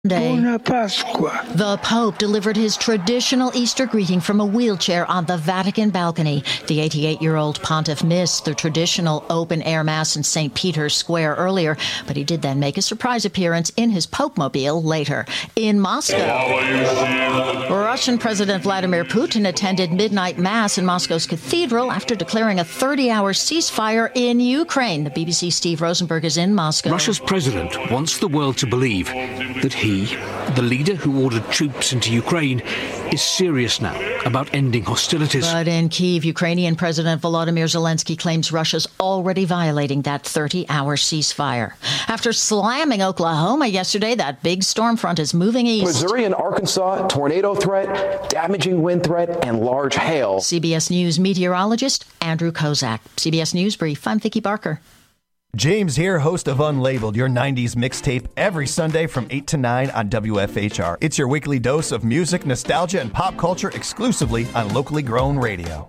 Buona Pasqua. The Pope delivered his traditional Easter greeting from a wheelchair on the Vatican balcony. The 88-year-old pontiff missed the traditional open-air mass in St. Peter's Square earlier, but he did then make a surprise appearance in his Pope-mobile later. In Moscow, Russian President Vladimir Putin attended midnight mass in Moscow's cathedral after declaring a 30-hour ceasefire in Ukraine. The BBC's Steve Rosenberg is in Moscow. Russia's president wants the world to believe that he, the leader who ordered troops into Ukraine, is serious now about ending hostilities. But in Kyiv, Ukrainian President Volodymyr Zelensky claims Russia's already violating that 30-hour ceasefire. After slamming Oklahoma yesterday, that big storm front is moving east. Missouri and Arkansas, tornado threat, damaging wind threat, and large hail. CBS News meteorologist Andrew Kozak. CBS News Brief, I'm Vicki Barker. James here, host of Unlabeled, your 90s mixtape, every Sunday from 8 to 9 on WFHR. It's your weekly dose of music, nostalgia, and pop culture exclusively on locally grown radio.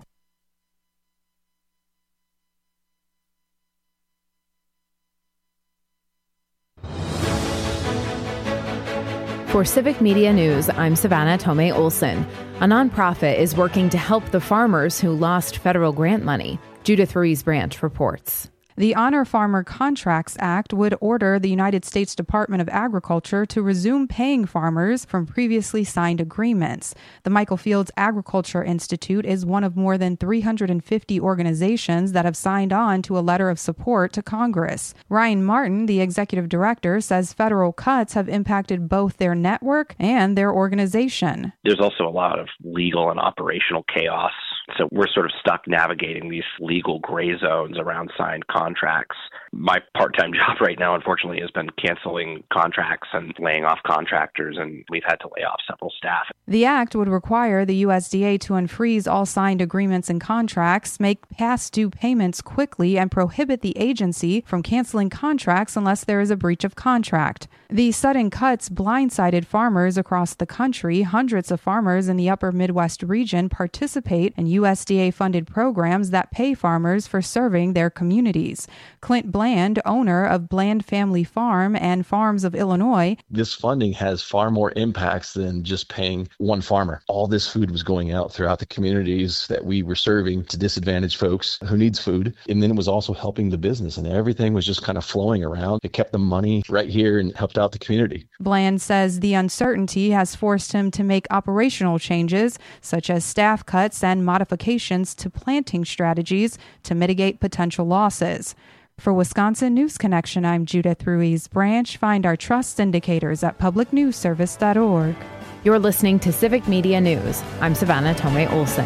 For Civic Media News, I'm Savannah Tomei Olson. A nonprofit is working to help the farmers who lost federal grant money. Judith Ruiz Branch reports. The Honor Farmer Contracts Act would order the United States Department of Agriculture to resume paying farmers from previously signed agreements. The Michael Fields Agriculture Institute is one of more than 350 organizations that have signed on to a letter of support to Congress. Ryan Martin, the executive director, says federal cuts have impacted both their network and their organization. There's also a lot of legal and operational chaos. So we're sort of stuck navigating these legal gray zones around signed contracts. My part-time job right now, unfortunately, has been canceling contracts and laying off contractors, and we've had to lay off several staff. The act would require the USDA to unfreeze all signed agreements and contracts, make past due payments quickly, and prohibit the agency from canceling contracts unless there is a breach of contract. The sudden cuts blindsided farmers across the country. Hundreds of farmers in the upper Midwest region participate in USDA-funded programs that pay farmers for serving their communities. Clint Bland, owner of Bland Family Farm and Farms of Illinois. This funding has far more impacts than just paying one farmer. All this food was going out throughout the communities that we were serving to disadvantaged folks who needs food. And then it was also helping the business, and everything was just kind of flowing around. It kept the money right here and helped out the community. Bland says the uncertainty has forced him to make operational changes, such as staff cuts and modifications to planting strategies to mitigate potential losses. For Wisconsin News Connection, I'm Judith Ruiz Branch. Find our trust indicators at publicnewsservice.org. You're listening to Civic Media News. I'm Savannah Tomei Olson.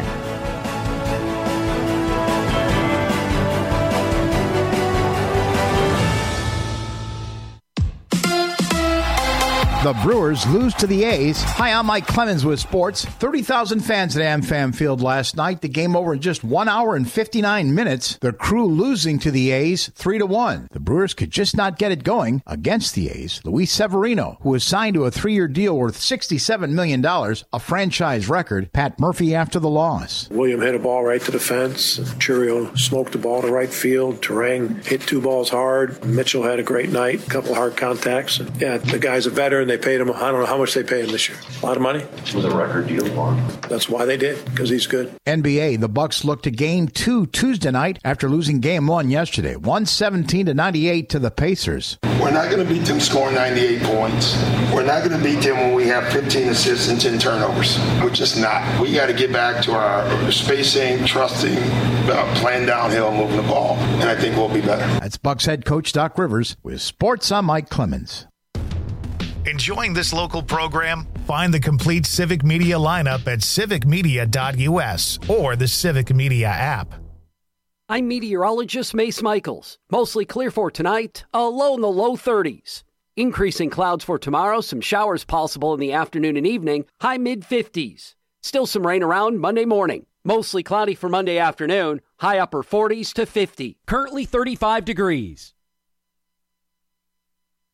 The Brewers lose to the A's. Hi, I'm Mike Clemens with sports. 30,000 fans at AmFam Field last night. The game over in just 1 hour and 59 minutes. The Crew losing to the A's 3-1. The Brewers could just not get it going against the A's. Luis Severino, who was signed to a 3-year deal worth $67 million, a franchise record. Pat Murphy after the loss. William hit a ball right to the fence. Churio smoked the ball to right field. Terang hit 2 balls hard. Mitchell had a great night. A couple hard contacts. Yeah, the guy's a veteran. They paid him, I don't know how much they paid him this year. A lot of money. With a record deal for him. That's why they did, because he's good. NBA, the Bucks look to Game 2 Tuesday night after losing Game 1 yesterday. 117-98 to the Pacers. We're not going to beat them scoring 98 points. We're not going to beat them when we have 15 assists and 10 turnovers. We're just not. We got to get back to our spacing, trusting, playing downhill, moving the ball, and I think we'll be better. That's Bucks head coach Doc Rivers with sports. I'm Mike Clemens. Enjoying this local program? Find the complete Civic Media lineup at civicmedia.us or the Civic Media app. I'm meteorologist Mace Michaels. Mostly clear for tonight, a low in the low 30s. Increasing clouds for tomorrow, some showers possible in the afternoon and evening, high mid-50s. Still some rain around Monday morning. Mostly cloudy for Monday afternoon, high upper 40s to 50. Currently 35 degrees.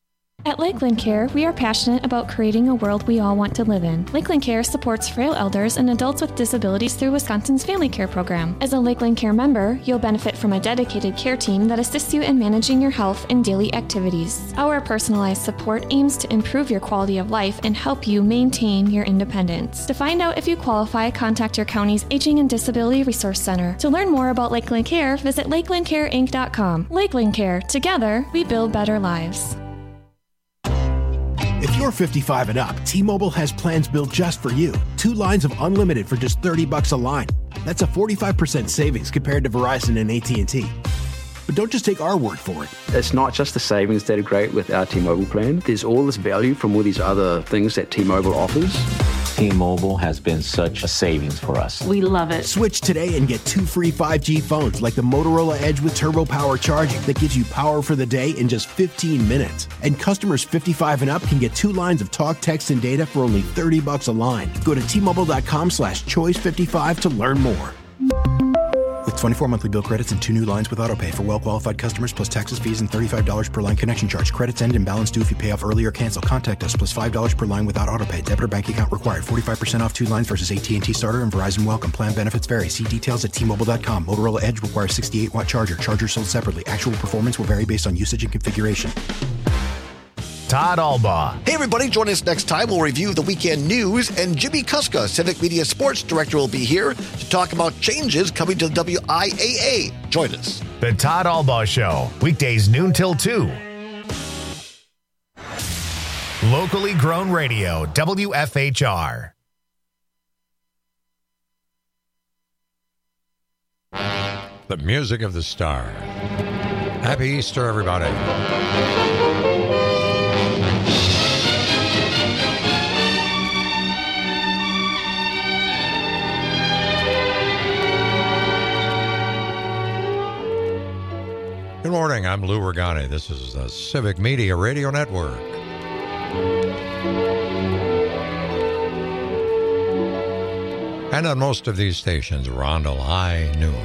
At Lakeland Care, we are passionate about creating a world we all want to live in. Lakeland Care supports frail elders and adults with disabilities through Wisconsin's Family Care Program. As a Lakeland Care member, you'll benefit from a dedicated care team that assists you in managing your health and daily activities. Our personalized support aims to improve your quality of life and help you maintain your independence. To find out if you qualify, contact your county's Aging and Disability Resource Center. To learn more about Lakeland Care, visit lakelandcareinc.com. Lakeland Care. Together, we build better lives. If you're 55 and up, T-Mobile has plans built just for you. 2 lines of unlimited for just $30 a line. That's a 45% savings compared to Verizon and AT&T. But don't just take our word for it. It's not just the savings that are great with our T-Mobile plan. There's all this value from all these other things that T-Mobile offers. T-Mobile has been such a savings for us. We love it. Switch today and get 2 free 5G phones like the Motorola Edge with Turbo Power charging that gives you power for the day in just 15 minutes. And customers 55 and up can get 2 lines of talk, text, and data for only $30 a line. Go to T-Mobile.com/choice55 to learn more. With 24 monthly bill credits and 2 new lines with autopay for well-qualified customers plus taxes, fees, and $35 per line connection charge. Credits end and balance due if you pay off early or cancel. Contact us plus $5 per line without autopay. Debit or bank account required. 45% off 2 lines versus AT&T Starter and Verizon Welcome. Plan benefits vary. See details at T-Mobile.com. Motorola Edge requires 68-watt charger. Charger sold separately. Actual performance will vary based on usage and configuration. Todd Albaugh. Hey, everybody. Join us next time. We'll review the weekend news, and Jimmy Kuska, Civic Media Sports Director, will be here to talk about changes coming to the WIAA. Join us. The Todd Albaugh Show, weekdays noon till 2. Locally grown radio, WFHR. The music of the star. Happy Easter, everybody. Good morning, I'm Lou Regani. This is the Civic Media Radio Network. And on most of these stations, around till high noon.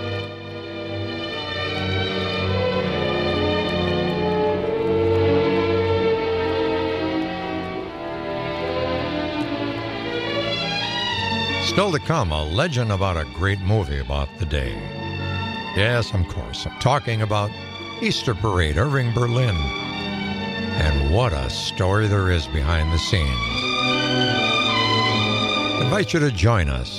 Still to come, a legend about a great movie about the day. Yes, of course, I'm talking about Easter Parade, Irving Berlin. And what a story there is behind the scenes. I invite you to join us.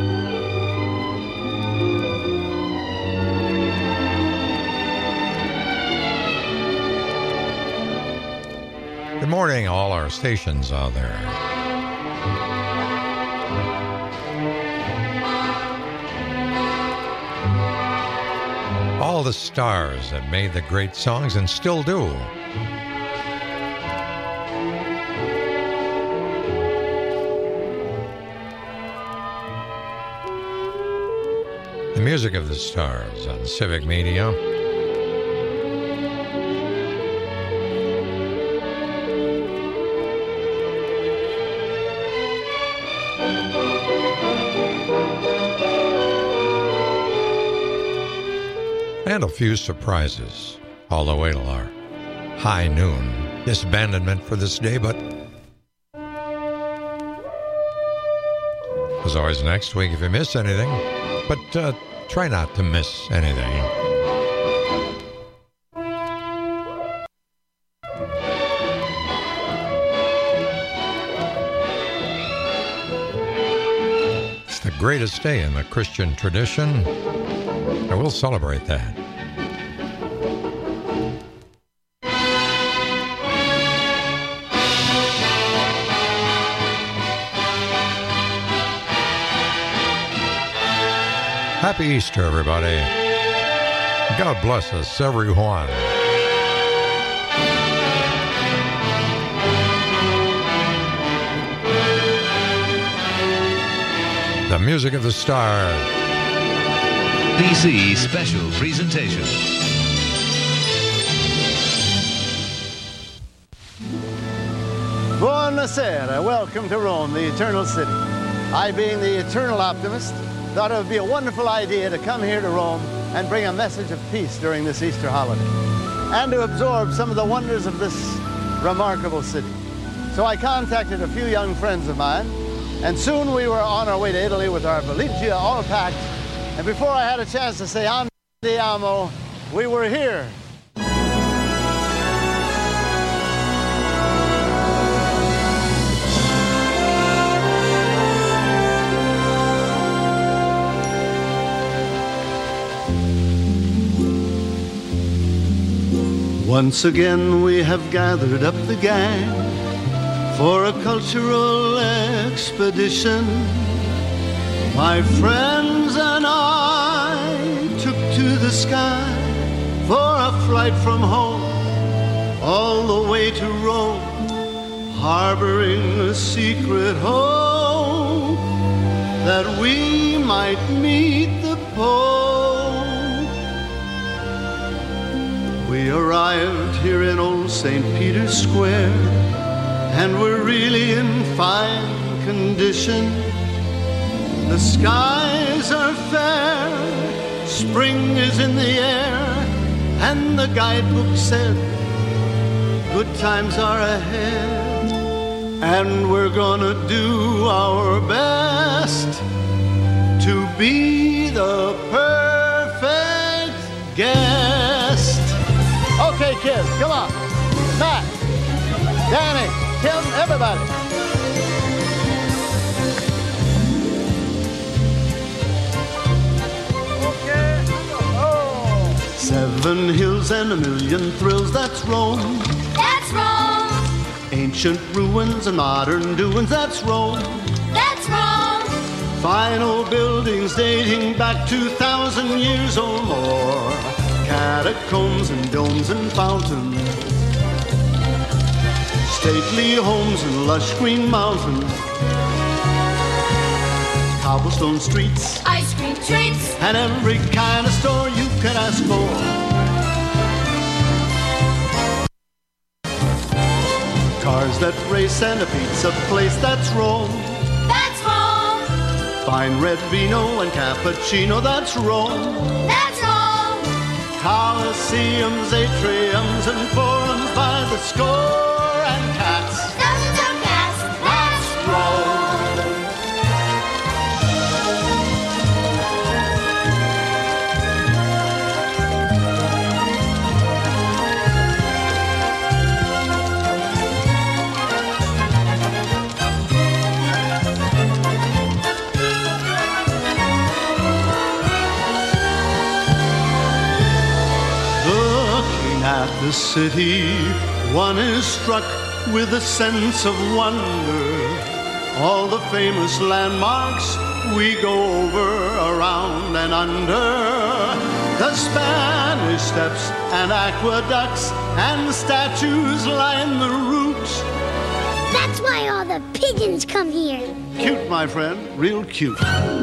Good morning, all our stations out there. All the stars that made the great songs and still do. The music of the stars on Civic Media. And a few surprises all the way till our high noon disbandment for this day, but as always next week if you miss anything, but try not to miss anything. It's the greatest day in the Christian tradition, and we'll celebrate that. Happy Easter, everybody. God bless us, everyone. The music of the star. PC special presentation. Buonasera. Welcome to Rome, the Eternal City. I, being the eternal optimist, thought it would be a wonderful idea to come here to Rome and bring a message of peace during this Easter holiday, and to absorb some of the wonders of this remarkable city. So I contacted a few young friends of mine, and soon we were on our way to Italy with our valigia all packed. And before I had a chance to say andiamo, we were here. Once again we have gathered up the gang for a cultural expedition. My friends and I took to the sky for a flight from home all the way to Rome, harboring a secret hope that we might meet the Pope. We arrived here in old St. Peter's Square, and we're really in fine condition. The skies are fair, spring is in the air, and the guidebook said good times are ahead. And we're gonna do our best to be the perfect guest. Okay, kids, come on. Matt, Danny, Tim, everybody. Okay. Oh. 7 hills and a million thrills, that's Rome. That's Rome. Ancient ruins and modern doings, that's Rome. That's Rome. Fine old buildings dating back 2,000 years or more. Catacombs and domes and fountains, stately homes and lush green mountains, cobblestone streets, ice cream treats, and every kind of store you could ask for. Cars that race and a pizza place, that's Rome. That's Rome. Fine red vino and cappuccino, that's Rome. That's Rome. Colosseums, atriums, and forums by the score, and cats. Dozens of cats, that's Rome. At the city, one is struck with a sense of wonder. All the famous landmarks we go over, around and under. The Spanish steps and aqueducts and statues line the route. That's why all the pigeons come here. Cute, my friend, real cute.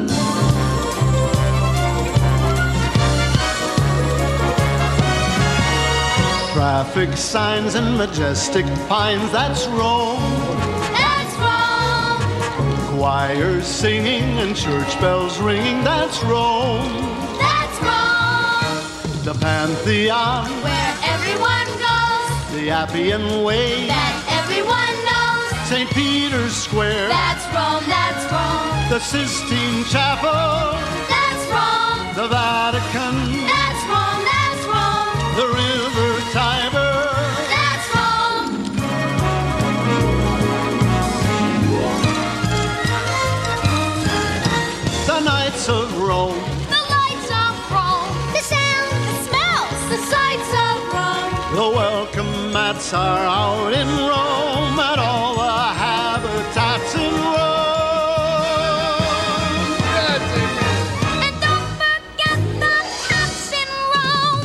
Traffic signs and majestic pines, that's Rome. That's Rome. Choirs singing and church bells ringing, that's Rome. That's Rome. The Pantheon, where everyone goes. The Appian Way, that everyone knows. St. Peter's Square, that's Rome, that's Rome. The Sistine Chapel, that's Rome. The Vatican, that's Rome, that's Rome. The River Tiber, that's Rome. The Knights of Rome, the lights of Rome, the sound, the smells, the sights of Rome. The welcome mats are out in Rome, and all the habitats in Rome. And don't forget the taps in Rome.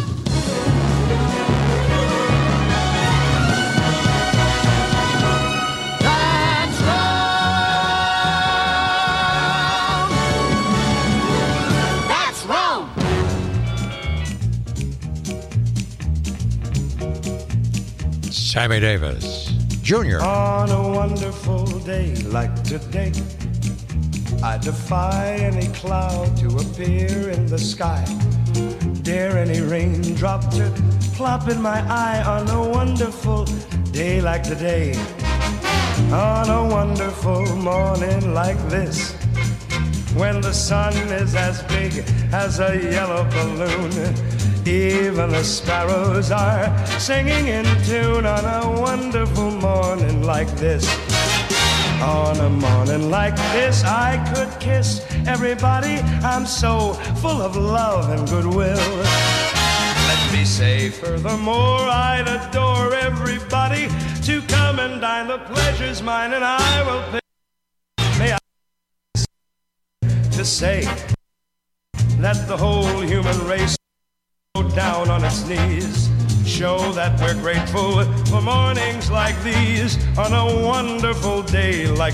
That's Rome. That's Rome. Sammy Davis Jr. On a wonderful day like today, I defy any cloud to appear in the sky. Dare any raindrop to plop in my eye. On a wonderful day like today, on a wonderful morning like this, when the sun is as big as a yellow balloon, even the sparrows are singing in tune. On a wonderful morning like this, on a morning like this, I could kiss everybody. I'm so full of love and goodwill. Let me say furthermore, I'd adore everybody to come and dine. The pleasure's mine and I will pay. May I to say that the whole human race go down on its knees, show that we're grateful for mornings like these, on a wonderful day like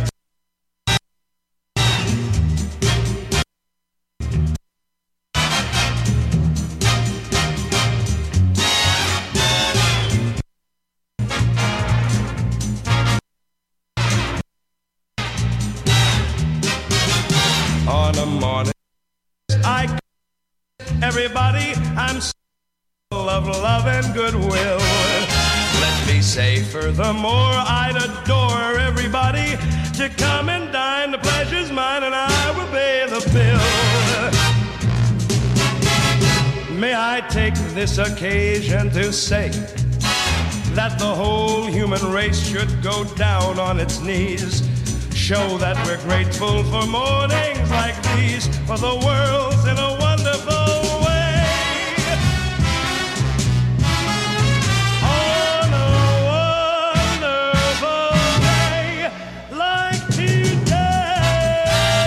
on a morning I everybody, I'm so full of love and goodwill. Let me say furthermore, I'd adore everybody to come and dine. The pleasure's mine and I will pay the bill. May I take this occasion to say that the whole human race should go down on its knees, show that we're grateful for mornings like these, for the world's in a wonderful way. On a wonderful day like today.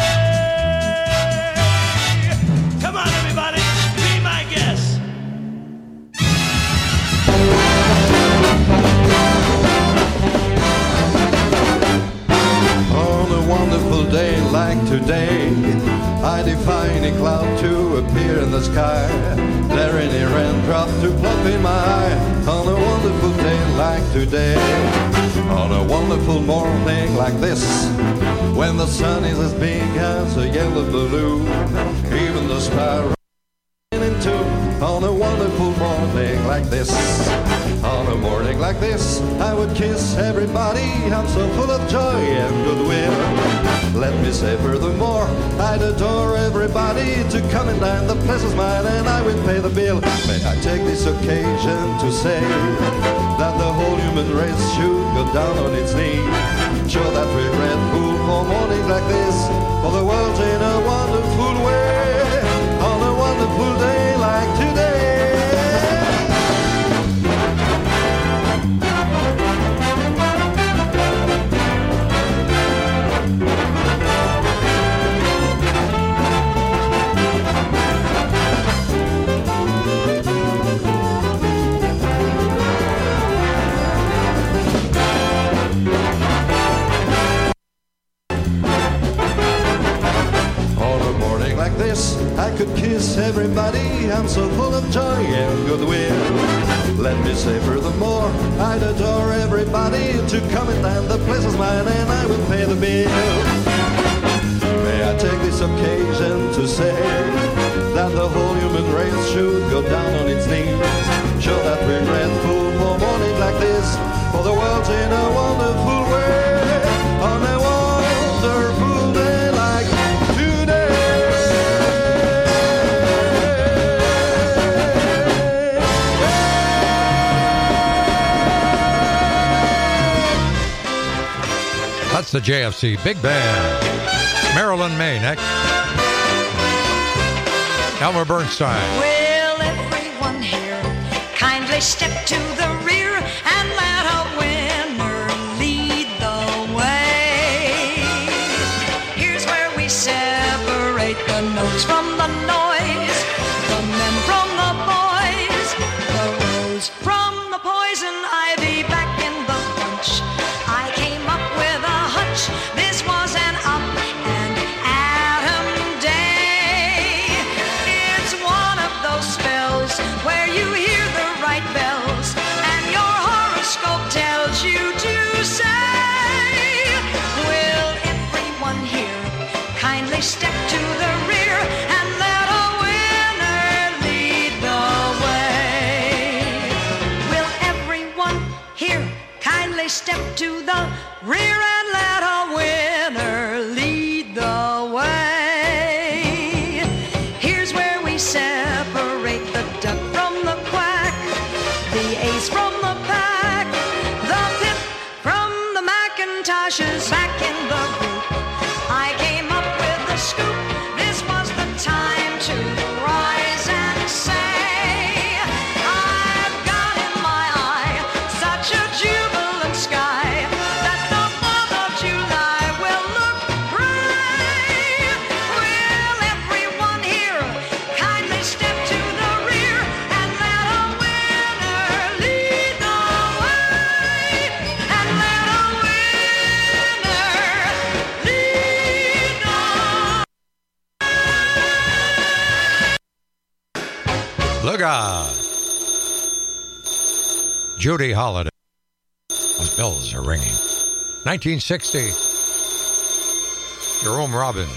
Come on, everybody, be my guest. On a wonderful day like today, I defy any cloud to appear in the sky, there any raindrop to plop in my eye. On a wonderful day like today, on a wonderful morning like this, when the sun is as big as a yellow balloon, even the sparrow into. On a wonderful morning like this, on a morning like this, I would kiss everybody. I'm so full of joy and goodwill. Let me say furthermore, I'd adore everybody to come and dine. The place is mine and I will pay the bill. May I take this occasion to say that the whole human race should go down on its knees, show that we're grateful for mornings like this, for the world's in a wonderful way, on a wonderful day like today. Like this, I could kiss everybody. I'm so full of joy and goodwill. Let me say furthermore, I'd adore everybody to come and dine. The place is mine and I will pay the bill. May I take this occasion to say that the whole human race should go down on its knees, show that we're grateful for mornings like this, for the world's in a wonderful way, on a wonderful day like today. That's the JFC Big Band. Marilyn May next. Elmer Bernstein. Will everyone here kindly step to the rear and let a winner lead the way? Here's where we separate the notes from the noise, the men from the boys, the rose from the poison ivy. Back in the bunch, I came up with a hunch. This was an up and atom day. It's one of those spells where you hear the right bells and your horoscope tells you to say, will everyone here kindly step to the rear and let a winner lead the way? Will everyone here kindly Gaga. Judy Holliday. Those bells are ringing. 1960. Jerome Robbins.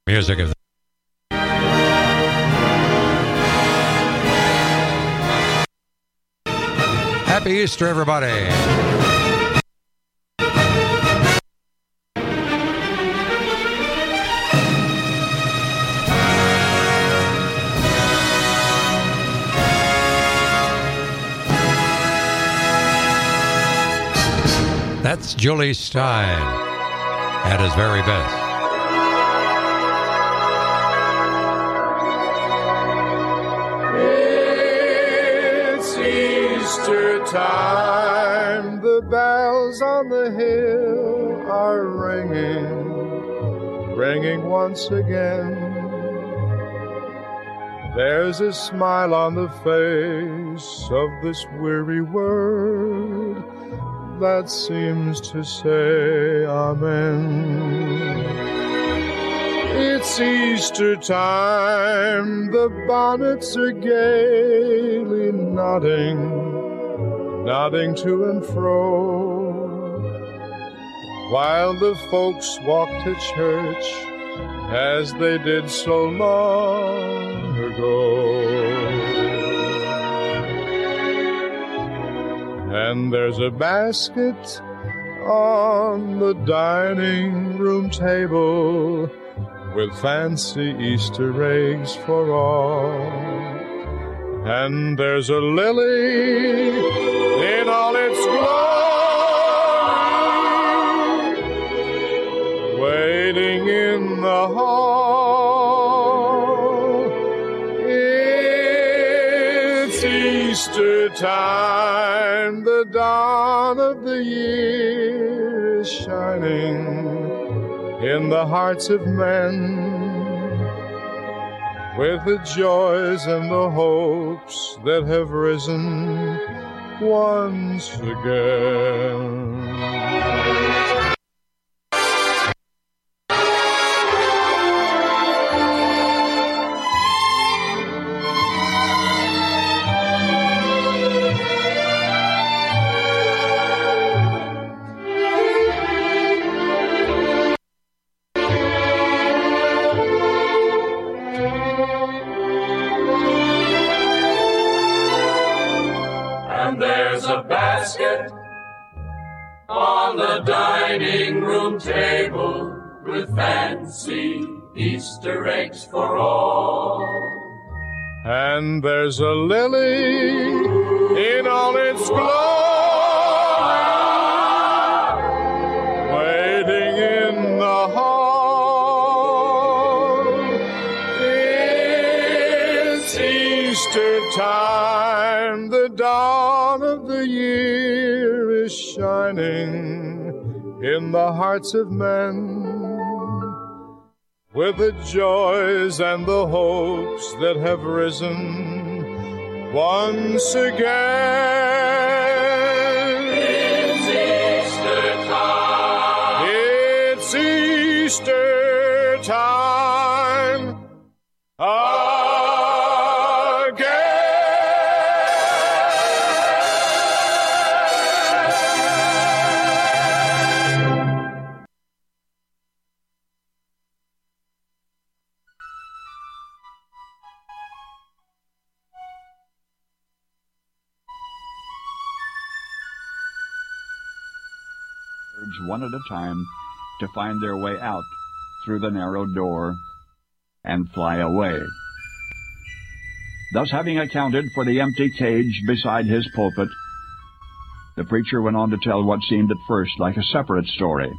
Music of the Happy Easter, everybody. That's Julie Stein at his very best. It's Easter time, the bells on the hill are ringing once again. There's a smile on the face of this weary world that seems to say amen. It's Easter time, the bonnets are gaily nodding to and fro, while the folks walk to church as they did so long ago. And there's a basket on the dining room table with fancy Easter eggs for all. And there's a lily in all its glory waiting in the hall. It's Easter time, the dawn of the year is shining in the hearts of men, with the joys and the hopes that have risen once again. On the dining room table with fancy Easter eggs for all. And there's a lily in all its glory waiting in the hall. It's Easter time, the dawn of the year is shining in the hearts of men, with the joys and the hopes that have risen once again. It's Easter time. It's Easter time again. One at a time to find their way out through the narrow door and fly away. Thus, having accounted for the empty cage beside his pulpit, the preacher went on to tell what seemed at first like a separate story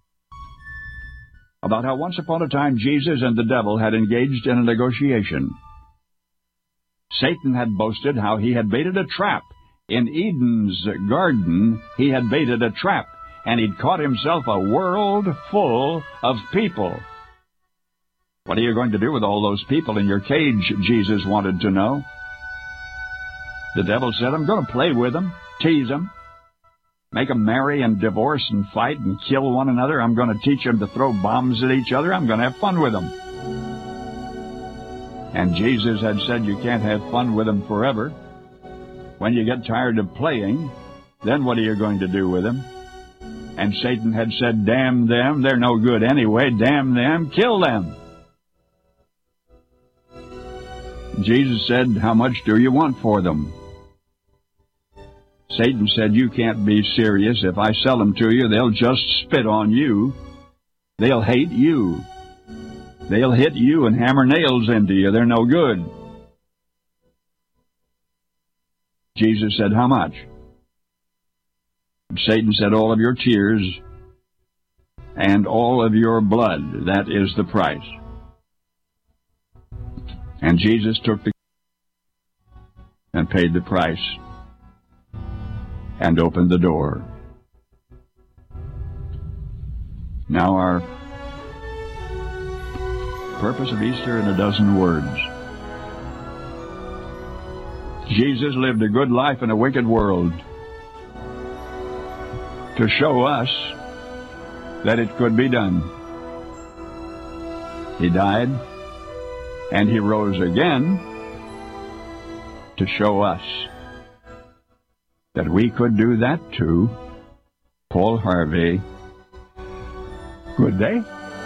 about how once upon a time Jesus and the devil had engaged in a negotiation. Satan had boasted how he had baited a trap. In Eden's garden, he had baited a trap, and he'd caught himself a world full of people. What are you going to do with all those people in your cage, Jesus wanted to know. The devil said, I'm going to play with them, tease them, make them marry and divorce and fight and kill one another. I'm going to teach them to throw bombs at each other. I'm going to have fun with them. And Jesus had said you can't have fun with them forever. When you get tired of playing, then what are you going to do with them? And Satan had said, damn them, they're no good anyway, damn them, kill them. Jesus said, how much do you want for them? Satan said, you can't be serious. If I sell them to you, they'll just spit on you. They'll hate you. They'll hit you and hammer nails into you. They're no good. Jesus said, how much? Satan said, all of your tears and all of your blood. That is the price. And Jesus took the and paid the price and opened the door. Now our purpose of Easter in a dozen words. Jesus lived a good life in a wicked world to show us that it could be done. He died and he rose again to show us that we could do that too. Paul Harvey, good day.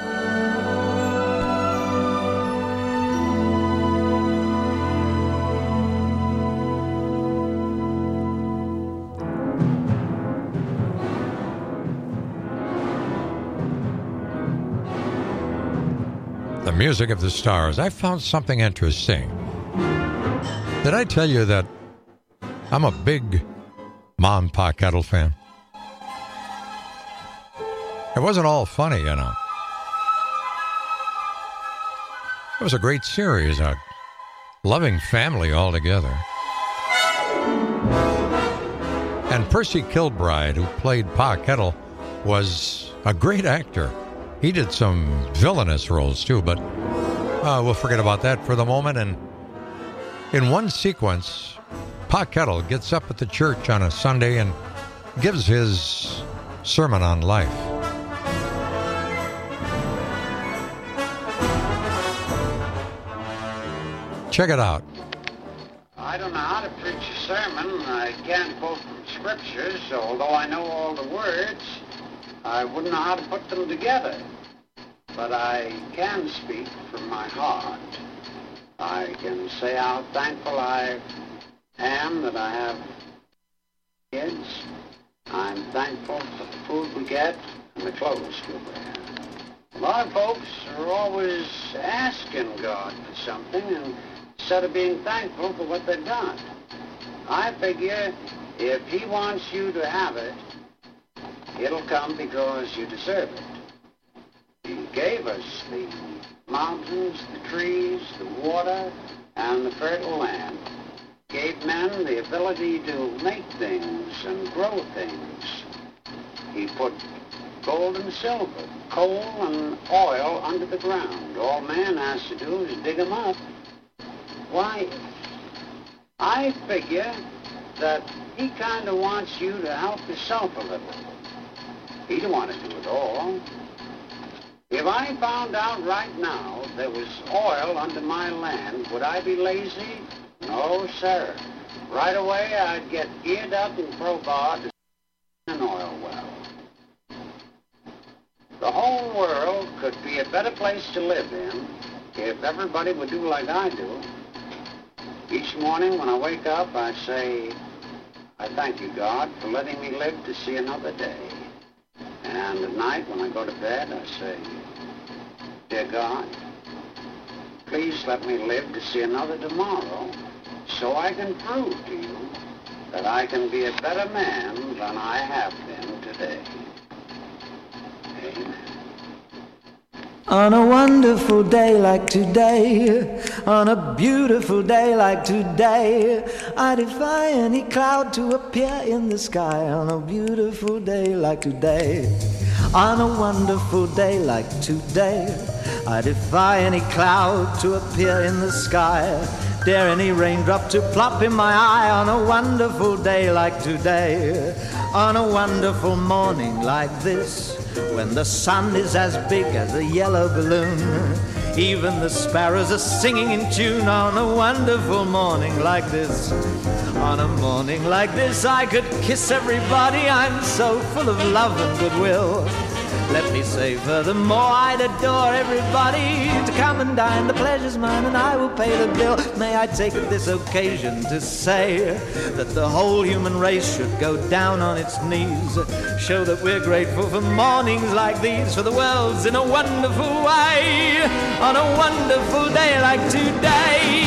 The music of the stars. I found something interesting. Did I tell you that I'm a big Ma and Pa Kettle fan? It wasn't all funny, you know. It was a great series, a loving family altogether. And Percy Kilbride, who played Pa Kettle, was a great actor. He did some villainous roles, too, but we'll forget about that for the moment. And in one sequence, Pa Kettle gets up at the church on a Sunday and gives his sermon on life. Check it out. I don't know how to preach a sermon. I can't quote from scriptures, so although I know all the words, I wouldn't know how to put them together. But I can speak from my heart. I can say how thankful I am that I have kids. I'm thankful for the food we get and the clothes we wear. A lot of folks are always asking God for something instead of being thankful for what they've done. I figure if He wants you to have it, it'll come because you deserve it. He gave us the mountains, the trees, the water, and the fertile land. Gave men the ability to make things and grow things. He put gold and silver, coal and oil under the ground. All man has to do is dig them up. Why, I figure that He kind of wants you to help yourself a little. He don't want to do it all. If I found out right now there was oil under my land, would I be lazy? No, sir. Right away, I'd get geared up and crowbarred to an oil well. The whole world could be a better place to live in if everybody would do like I do. Each morning when I wake up, I say, I thank you, God, for letting me live to see another day. And at night when I go to bed, I say, dear God, please let me live to see another tomorrow so I can prove to you that I can be a better man than I have been today. Amen. On a wonderful day like today, on a beautiful day like today, I defy any cloud to appear in the sky. On a beautiful day like today, on a wonderful day like today, I defy any cloud to appear in the sky. Dare any raindrop to plop in my eye. On a wonderful day like today, on a wonderful morning like this, when the sun is as big as a yellow balloon, even the sparrows are singing in tune. On a wonderful morning like this, on a morning like this, I could kiss everybody. I'm so full of love and goodwill. Let me say, furthermore, I'd adore everybody to come and dine. The pleasure's mine and I will pay the bill. May I take this occasion to say that the whole human race should go down on its knees, show that we're grateful for mornings like these, for the world's in a wonderful way, on a wonderful day like today.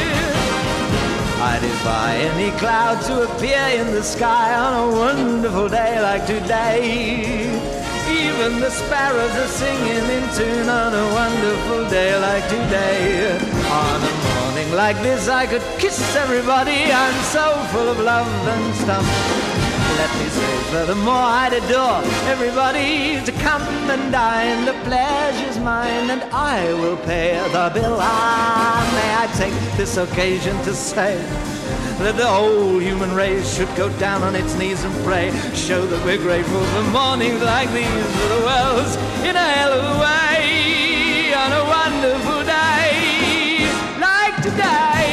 I defy any cloud to appear in the sky on a wonderful day like today. Even the sparrows are singing in tune on a wonderful day like today. On a morning like this I could kiss everybody. I'm so full of love and stuff. Let me say, furthermore, I'd adore everybody to come and dine. The pleasure's mine and I will pay the bill. May I take this occasion to say that the whole human race should go down on its knees and pray, show that we're grateful for mornings like these, for the world's in a hell of a way, on a wonderful day like today.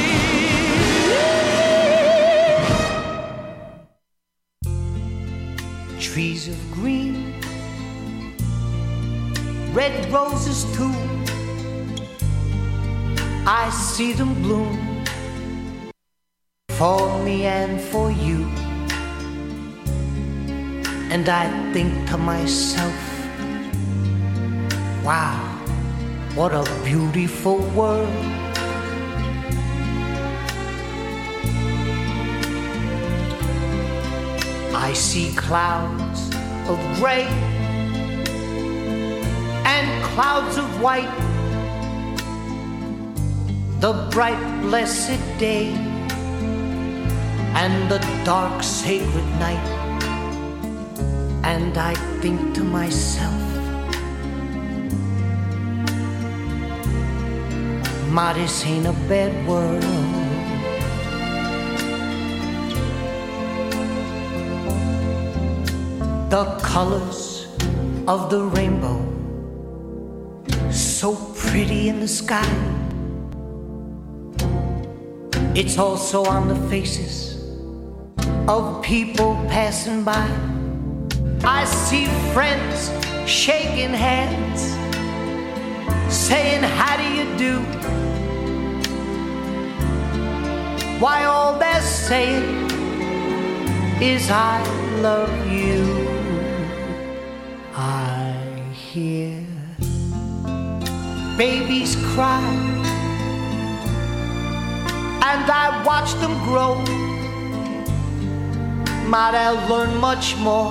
Trees of green, red roses too, I see them bloom for me and for you. And I think to myself, wow, what a beautiful world. I see clouds of gray and clouds of white, the bright blessed day and the dark sacred night. And I think to myself, ma, this ain't a bad world. The colors of the rainbow, so pretty in the sky. It's also on the faces of people passing by. I see friends shaking hands, saying, how do you do? Why, all they're saying is, I love you. I hear babies cry, and I watch them grow. Might I learn much more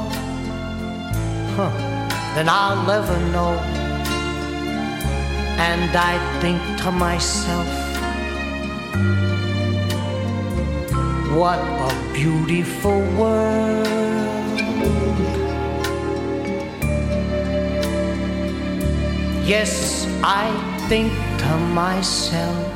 than I'll ever know. And I think to myself, what a beautiful world. Yes, I think to myself,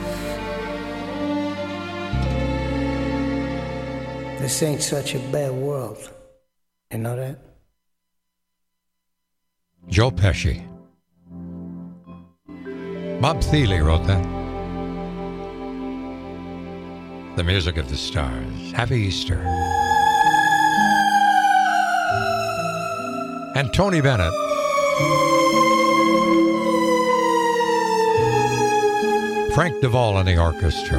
this ain't such a bad world. You know that? Joe Pesci. Bob Thiele wrote that. The music of the stars. Happy Easter. And Tony Bennett. Frank Duvall and the orchestra.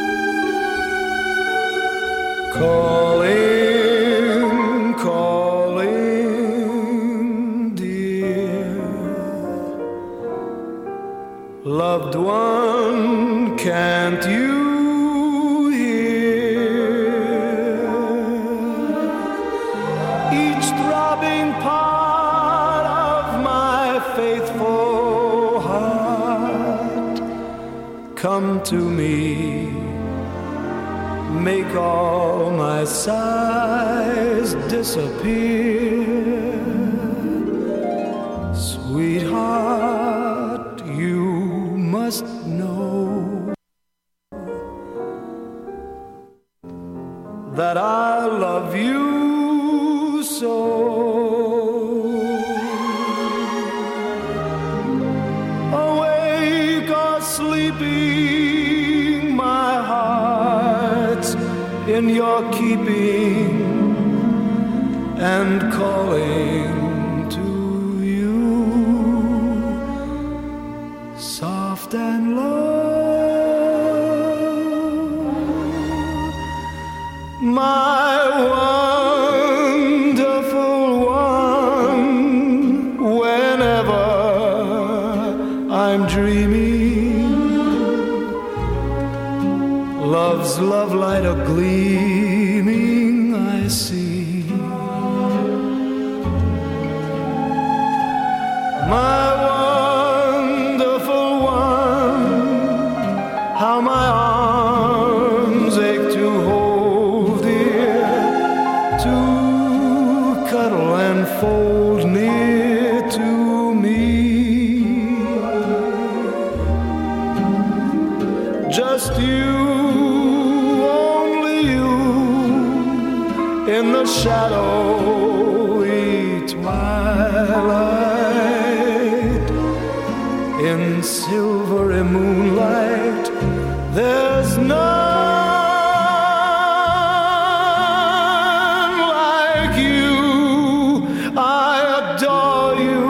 Calling, calling, dear. Loved one, can't you hear? Each throbbing part of my faithful heart, come to me, make all my sighs disappear. Sweetheart, you must know that I love you so. Awake or sleeping, my heart's in your keeping and calling to soft and low. My wonderful one, whenever I'm dreaming, love's love light a gleaming I see. My wonderful one, how my arms ache to hold dear, to cuddle and fold near to me. Just you, only you, in the shadowy twilight, in silvery moonlight, there's none like you. I adore you,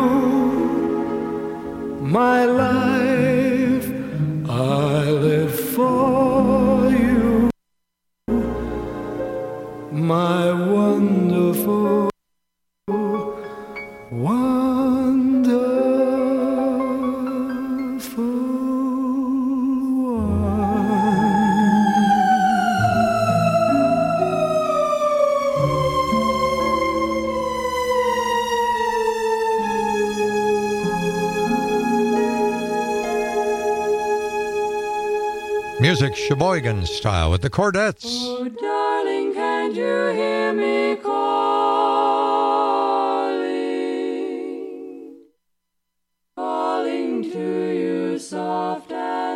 my life, I live for you, my wonderful, Music Sheboygan style with the Chordettes. Oh, darling, can't you hear me calling? Calling to you soft and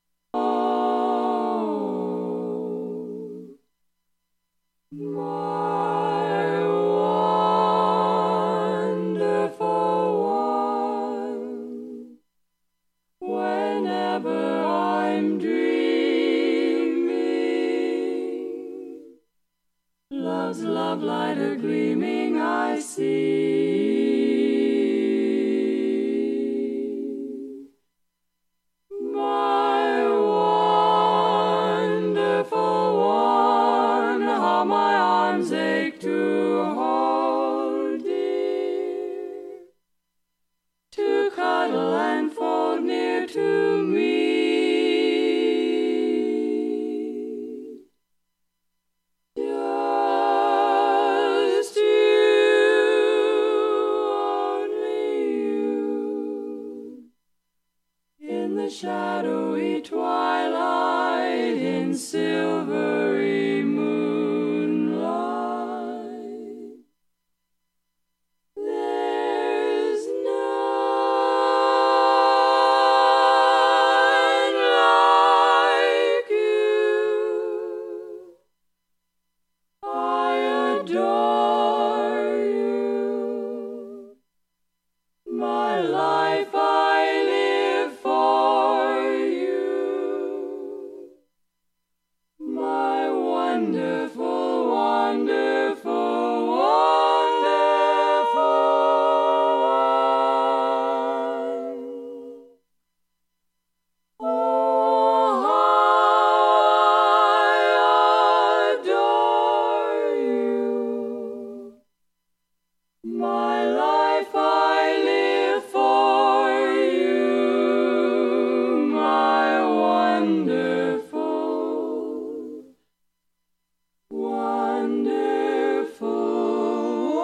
low. My wonderful one, whenever I'm love's love light a gleaming I see. My wonderful one, how my arms ache to hold dear, to cuddle and fold near to me. Shadowy twilight, in silvery moonlight, there's none like you. I adore you, my life I live for you, my wonderful, wonderful, wonderful one. Oh, how I adore you, my life I live for you, my wonderful, wonderful,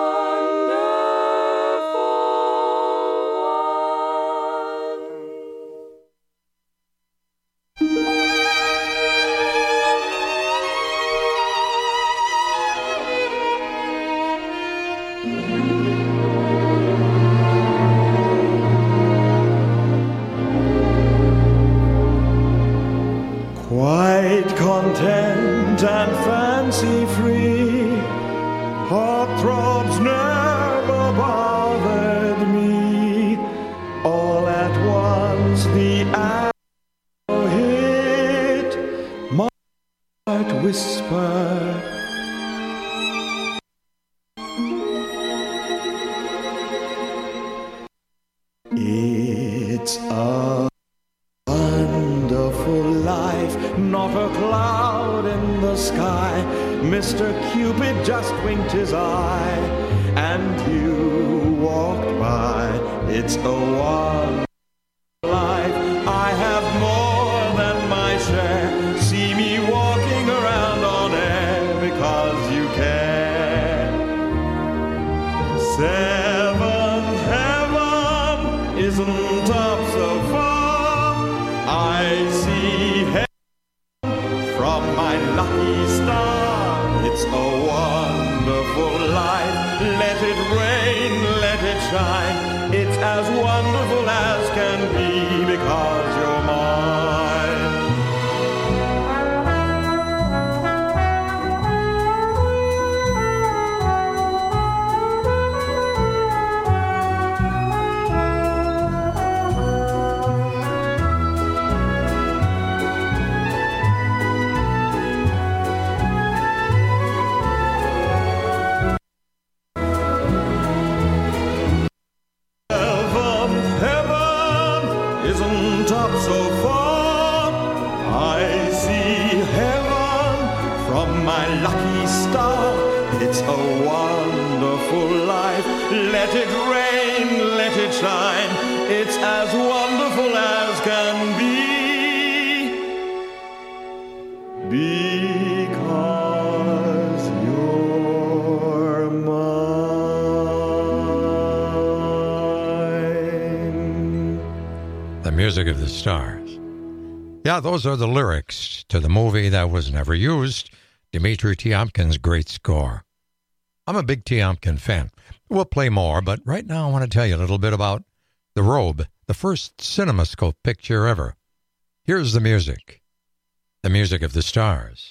quite content and fancy-free, heartthrobs never bothered me. All at once the arrow hit, my heart whispered, it's a sky. Mr. Cupid just winked his eye, and you walked by. It's a one life. I have more than my share. See me walking around on air because you care. Seventh heaven isn't up so far. I see heaven from my lucky star. It's a wonderful life. Let it rain, let it shine. It's as wonderful as can be because you're mine. So far, I see heaven from my lucky star. It's a wonderful life. Let it rain, let it shine. It's as wonderful as can be. Because you're mine. The music of the stars. Yeah, those are the lyrics to the movie that was never used, Dmitri Tiomkin's great score. I'm a big Tiomkin fan. We'll play more, but right now I want to tell you a little bit about The Robe, the first CinemaScope picture ever. Here's the music of the stars.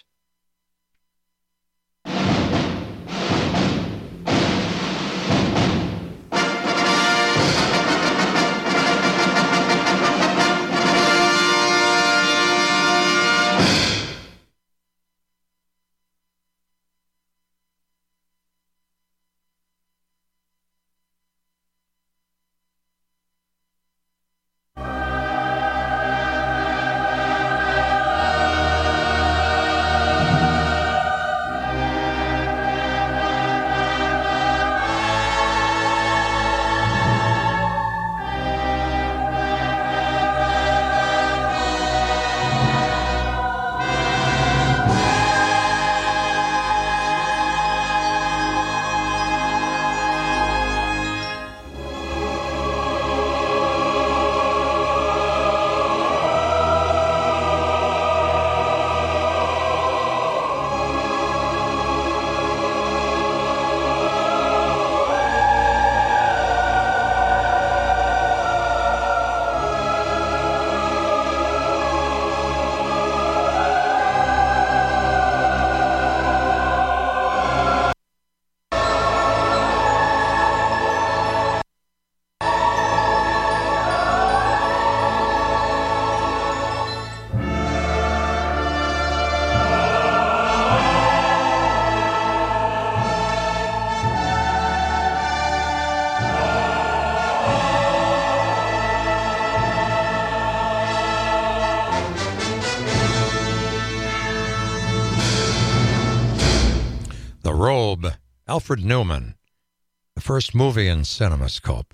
Robe, Alfred Newman, the first movie in CinemaScope.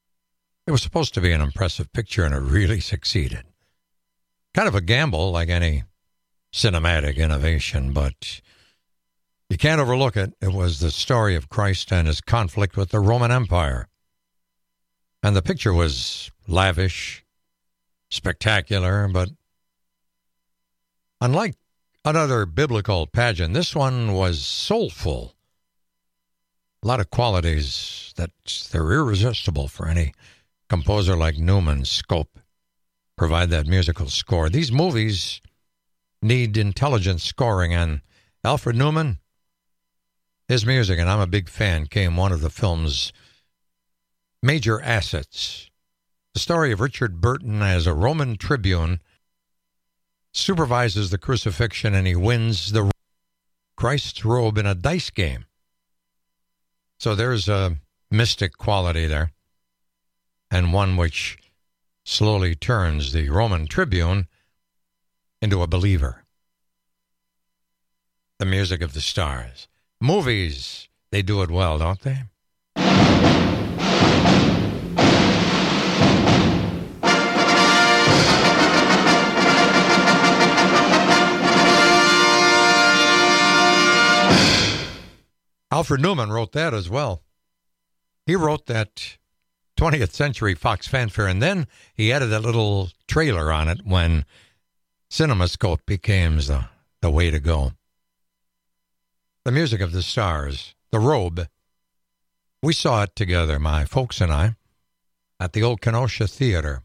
It was supposed to be an impressive picture, and it really succeeded. Kind of a gamble, like any cinematic innovation, but you can't overlook it. It was the story of Christ and his conflict with the Roman Empire. And the picture was lavish, spectacular, but unlike another biblical pageant, this one was soulful. A lot of qualities that they're irresistible for any composer like Newman's scope. Provide that musical score. These movies need intelligent scoring, and Alfred Newman, his music, and I'm a big fan, came one of the film's major assets. The story of Richard Burton as a Roman tribune supervises the crucifixion, and he wins the Christ's robe in a dice game. So there's a mystic quality there, and one which slowly turns the Roman tribune into a believer. The music of the stars. Movies, they do it well, don't they? Alfred Newman wrote that as well. He wrote that 20th Century Fox fanfare, and then he added a little trailer on it when CinemaScope became the way to go. The music of the stars, The Robe. We saw it together, my folks and I, at the old Kenosha Theater.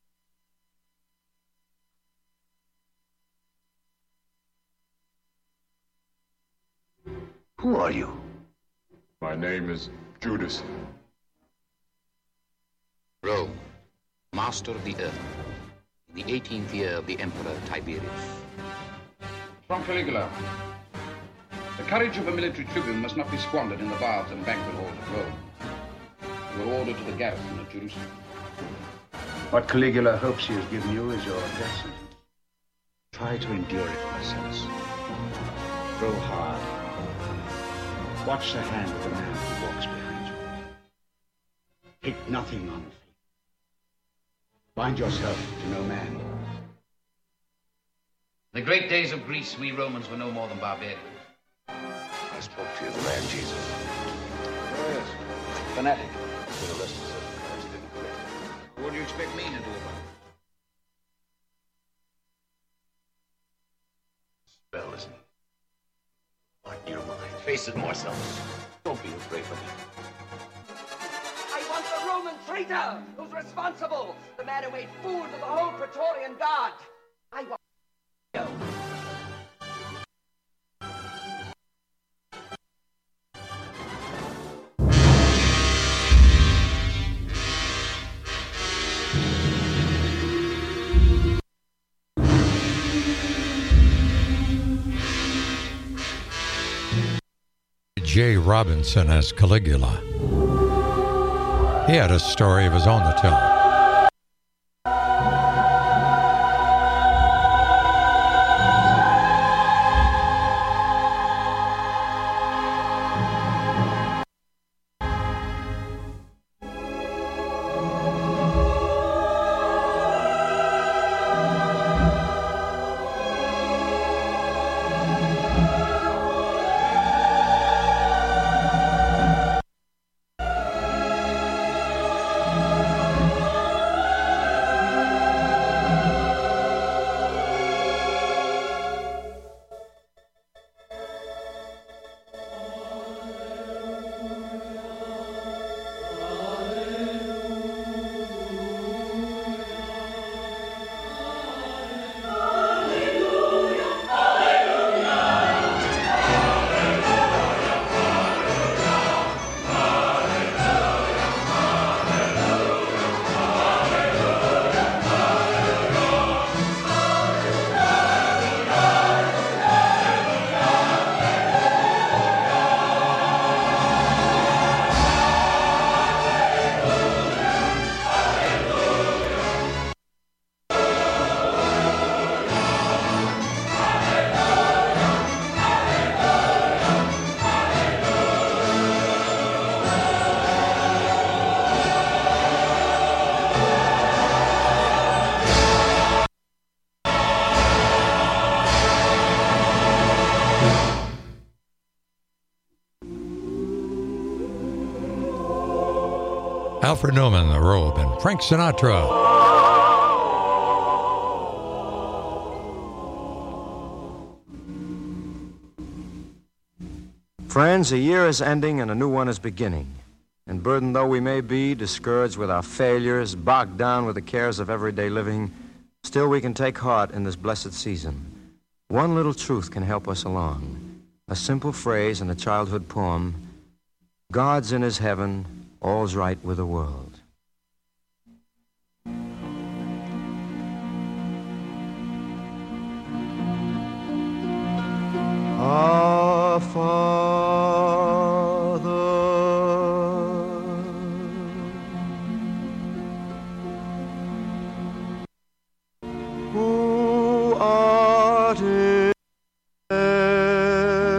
Who are you? My name is Judas. Rome, master of the earth, in the 18th year of the Emperor Tiberius. From Caligula. The courage of a military tribune must not be squandered in the baths and banquet halls of Rome. You were ordered to the garrison of Jerusalem. What Caligula hopes he has given you is your lesson. Try to endure it, Marcellus. Grow hard. Watch the hand of the man who walks behind you. Take nothing on faith. Bind yourself to no man. In the great days of Greece, we Romans were no more than barbarians. I spoke to you, the man Jesus. Oh, yes. Fanatic. The rest of Christ didn't quit. What do you expect me to do about it? Spell, isn't it? On your mind. Face it, Marcellus. Don't be afraid of me. I want the Roman traitor who's responsible, the man who made fools of the whole Praetorian Guard. I want you. J. Robinson as Caligula. He had a story of his own to tell. Alfred Newman, The Robe, and Frank Sinatra. Friends, a year is ending and a new one is beginning. And burdened though we may be, discouraged with our failures, bogged down with the cares of everyday living, still we can take heart in this blessed season. One little truth can help us along. A simple phrase in a childhood poem: God's in his heaven, all's right with the world. Our Father, who art in heaven,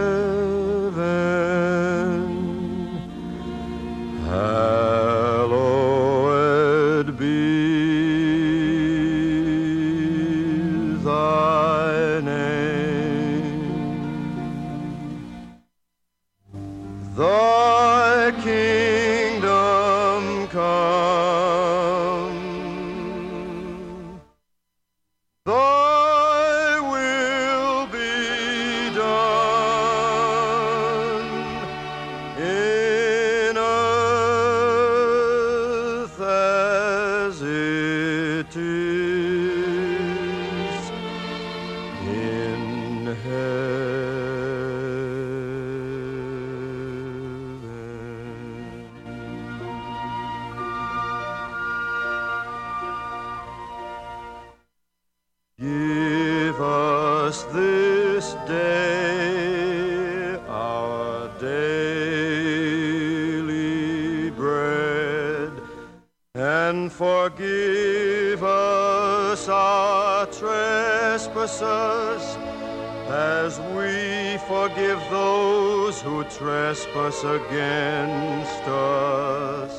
us our trespasses, as we forgive those who trespass against us.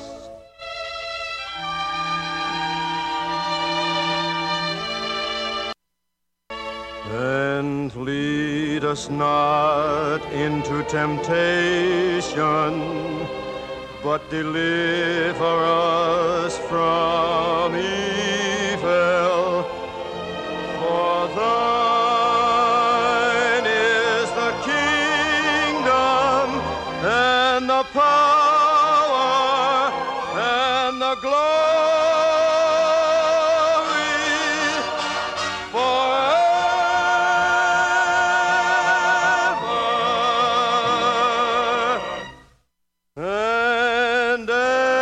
And lead us not into temptation, but deliver us from evil. For thine is the kingdom and the power and the glory forever. And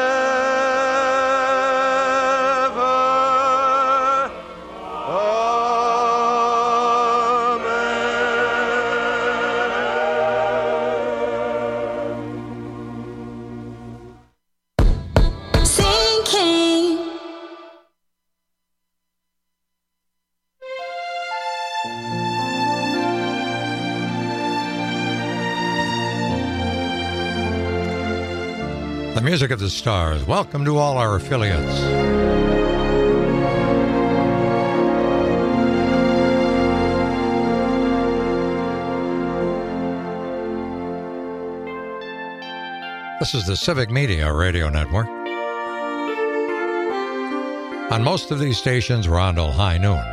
The music of the stars. Welcome to all our affiliates. This is the Civic Media Radio Network. On most of these stations, we're on till high noon.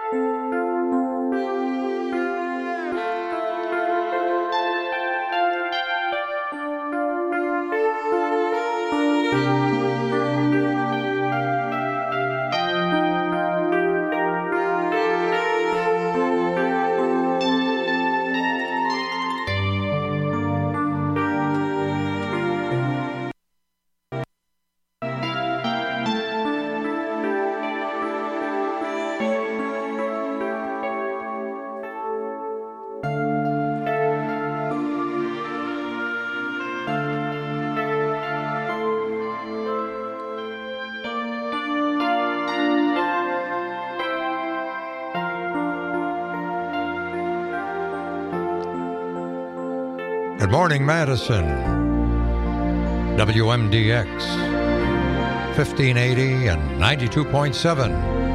Good morning, Madison. WMDX 1580 and 92.7.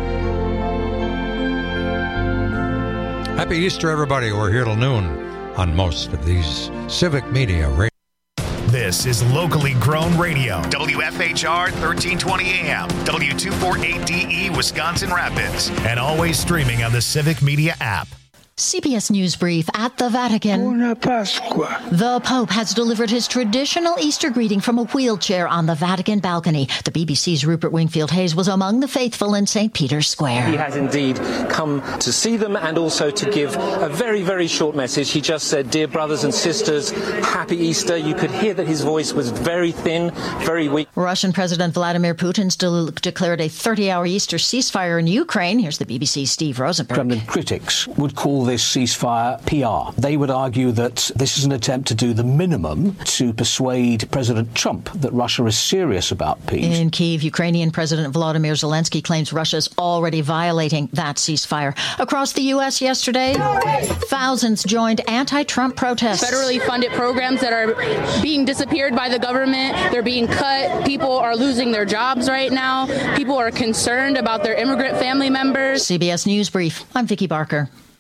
Happy Easter, everybody. We're here till noon on most of these Civic Media radio. This is locally grown radio. WFHR 1320 AM, W248DE, Wisconsin Rapids, and always streaming on the Civic Media app. CBS News Brief at the Vatican. Buona Pasqua. The Pope has delivered his traditional Easter greeting from a wheelchair on the Vatican balcony. The BBC's Rupert Wingfield-Hayes was among the faithful in St. Peter's Square. He has indeed come to see them and also to give a very, very short message. He just said, "Dear brothers and sisters, happy Easter." You could hear that his voice was very thin, very weak. Russian President Vladimir Putin still declared a 30-hour Easter ceasefire in Ukraine. Here's the BBC's Steve Rosenberg. Kremlin critics would call this ceasefire PR. They would argue that this is an attempt to do the minimum to persuade President Trump that Russia is serious about peace. In Kyiv, Ukrainian President Volodymyr Zelensky claims Russia's already violating that ceasefire. Across the U.S. yesterday, thousands joined anti-Trump protests. Federally funded programs that are being disappeared by the government, they're being cut. People are losing their jobs right now. People are concerned about their immigrant family members. CBS News Brief. I'm Vicki Barker.